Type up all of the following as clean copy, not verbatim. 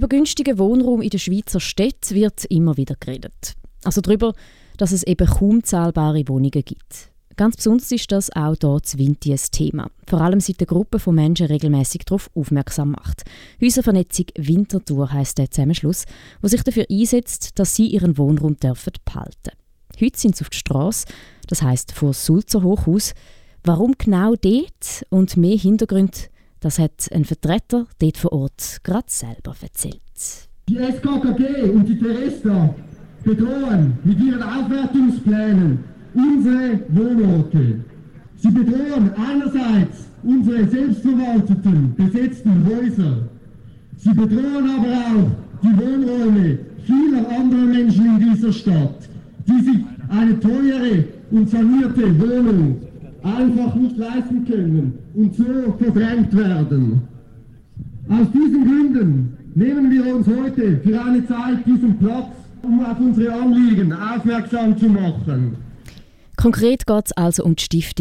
Über günstigen Wohnraum in den Schweizer Städten wird immer wieder geredet. Also darüber, dass es eben kaum zahlbare Wohnungen gibt. Ganz besonders ist das auch hier zu Winti ein Thema. Vor allem seit eine Gruppe von Menschen regelmäßig darauf aufmerksam macht. Häuservernetzung Winterthur heisst der Zusammenschluss, der sich dafür einsetzt, dass sie ihren Wohnraum behalten dürfen. Heute sind sie auf der Strasse, das heisst vor das Sulzer Hochhaus. Warum genau dort und mehr Hintergründe, das hat ein Vertreter dort vor Ort gerade selber erzählt. Die SKKG und die Teresta bedrohen mit ihren Aufwertungsplänen unsere Wohnorte. Sie bedrohen einerseits unsere selbstverwalteten, besetzten Häuser. Sie bedrohen aber auch die Wohnräume vieler anderer Menschen in dieser Stadt, die sich eine teure und sanierte Wohnung einfach nicht leisten können und so verdrängt werden. Aus diesen Gründen nehmen wir uns heute für eine Zeit diesen Platz, um auf unsere Anliegen aufmerksam zu machen. Konkret geht es also um die Stiftung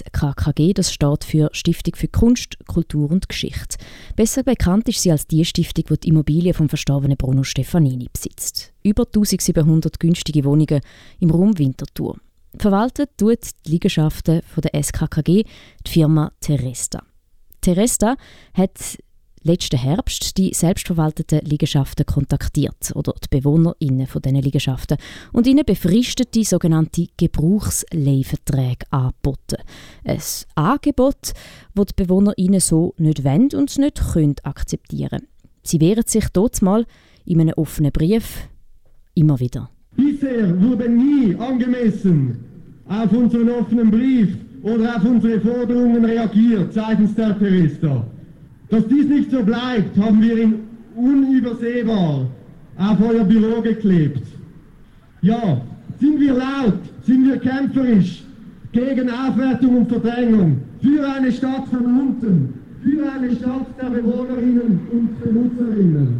SKKG, das steht für Stiftung für Kunst, Kultur und Geschichte. Besser bekannt ist sie als die Stiftung, die die Immobilien vom verstorbenen Bruno Stefanini besitzt. Über 1700 günstige Wohnungen im Raum Winterthur. Verwaltet tut die Liegenschaften von der SKKG die Firma Teresta. Teresta hat letzten Herbst die selbstverwalteten Liegenschaften kontaktiert oder die BewohnerInnen von diesen Liegenschaften und ihnen befristete sogenannte Gebrauchsleihverträge angeboten. Ein Angebot, das die BewohnerInnen so nicht wollen und nicht können akzeptieren. Sie wehren sich dort mal in einem offenen Brief immer wieder. Bisher wurde nie angemessen auf unseren offenen Brief oder auf unsere Forderungen reagiert seitens der Teresta. Dass dies nicht so bleibt, haben wir ihn unübersehbar auf euer Büro geklebt. Ja, sind wir laut, sind wir kämpferisch gegen Aufwertung und Verdrängung, für eine Stadt von unten, für eine Stadt der Bewohnerinnen und Benutzerinnen.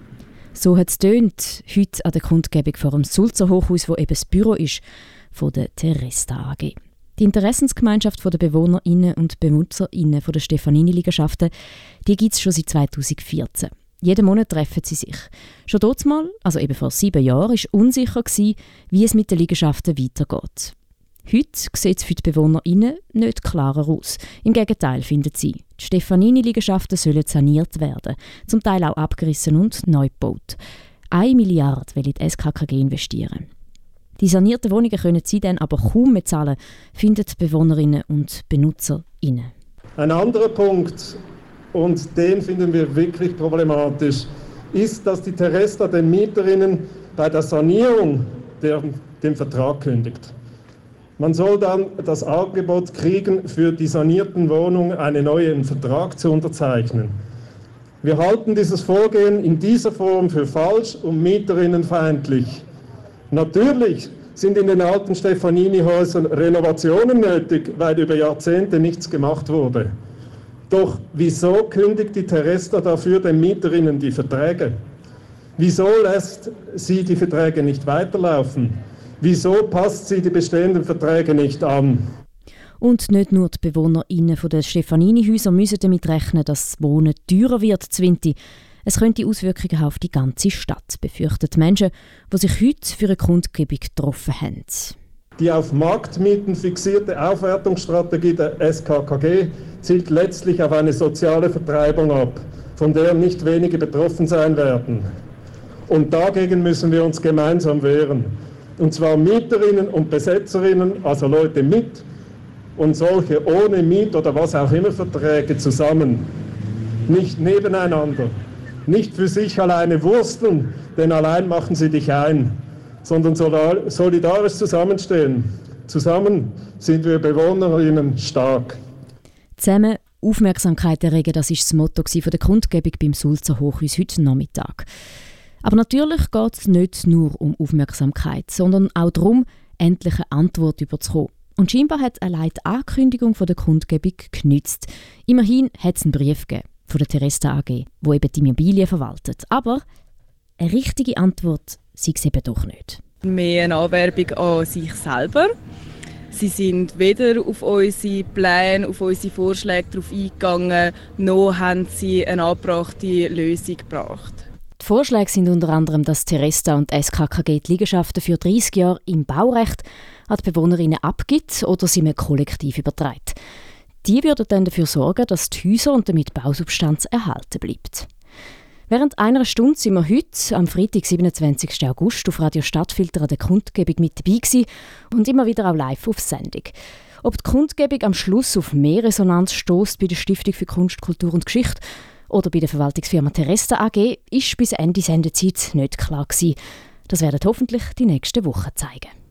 So hat es tönt heute an der Kundgebung vor dem Sulzer Hochhaus, wo eben das Büro ist von der Teresta AG. Die Interessensgemeinschaft der BewohnerInnen und BenutzerInnen der Stefanini-Liegenschaften, die gibt es schon seit 2014. Jeden Monat treffen sie sich. Schon damals, also eben vor 7 Jahren, war unsicher, wie es mit den Liegenschaften weitergeht. Heute sieht es für die BewohnerInnen nicht klarer aus. Im Gegenteil, finden sie, die Stefanini-Liegenschaften sollen saniert werden, zum Teil auch abgerissen und neu gebaut. 1 Milliarde will die SKKG investieren. Die sanierten Wohnungen können sie dann aber kaum mehr zahlen, finden die Bewohnerinnen und BenutzerInnen. Ein anderer Punkt, und den finden wir wirklich problematisch, ist, dass die Teresta den Mieterinnen bei der Sanierung den Vertrag kündigt. Man soll dann das Angebot kriegen, für die sanierten Wohnungen einen neuen Vertrag zu unterzeichnen. Wir halten dieses Vorgehen in dieser Form für falsch und mieterinnenfeindlich. Natürlich sind in den alten Stefanini-Häusern Renovationen nötig, weil über Jahrzehnte nichts gemacht wurde. Doch wieso kündigt die Teresta dafür den Mieterinnen die Verträge? Wieso lässt sie die Verträge nicht weiterlaufen? Wieso passt sie die bestehenden Verträge nicht an? Und nicht nur die BewohnerInnen der Stefanini-Häuser müssen damit rechnen, dass das Wohnen teurer wird zu Winti. Es könnte Auswirkungen haben auf die ganze Stadt, befürchten die Menschen, die sich heute für eine Kundgebung getroffen haben. Die auf Marktmieten fixierte Aufwertungsstrategie der SKKG zielt letztlich auf eine soziale Vertreibung ab, von der nicht wenige betroffen sein werden. Und dagegen müssen wir uns gemeinsam wehren. Und zwar Mieterinnen und Besetzerinnen, also Leute mit und solche ohne Miet- oder was auch immer Verträge zusammen. Nicht nebeneinander. Nicht für sich alleine wursteln, denn allein machen sie dich ein, sondern solidarisch zusammenstehen. Zusammen sind wir BewohnerInnen stark. Zusammen Aufmerksamkeit erregen, das war das Motto der Kundgebung beim Sulzer Hochhaus heute Nachmittag. Aber natürlich geht es nicht nur um Aufmerksamkeit, sondern auch darum, endlich eine Antwort zu bekommen. Und scheinbar hat allein die Ankündigung der Kundgebung genützt. Immerhin hat es einen Brief gegeben von der Teresta AG, die eben die Immobilien verwaltet. Aber eine richtige Antwort sei es eben doch nicht. Mehr eine Anwerbung an sich selber. Sie sind weder auf unsere Pläne, auf unsere Vorschläge darauf eingegangen, noch haben sie eine angebrachte Lösung gebracht. Die Vorschläge sind unter anderem, dass Teresta und SKKG die Liegenschaften für 30 Jahre im Baurecht an die Bewohnerinnen abgibt oder sie mir kollektiv überträgt. Die würden dann dafür sorgen, dass die Häuser und damit Bausubstanz erhalten bleibt. Während einer Stunde sind wir heute, am Freitag, 27. August, auf Radio Stadtfilter an der Kundgebung mit dabei gewesen und immer wieder auch live auf Sendung. Ob die Kundgebung am Schluss auf mehr Resonanz stößt bei der Stiftung für Kunst, Kultur und Geschichte oder bei der Verwaltungsfirma Teresta AG, ist bis Ende Sendezeit nicht klar gewesen. Das werden hoffentlich die nächsten Wochen zeigen.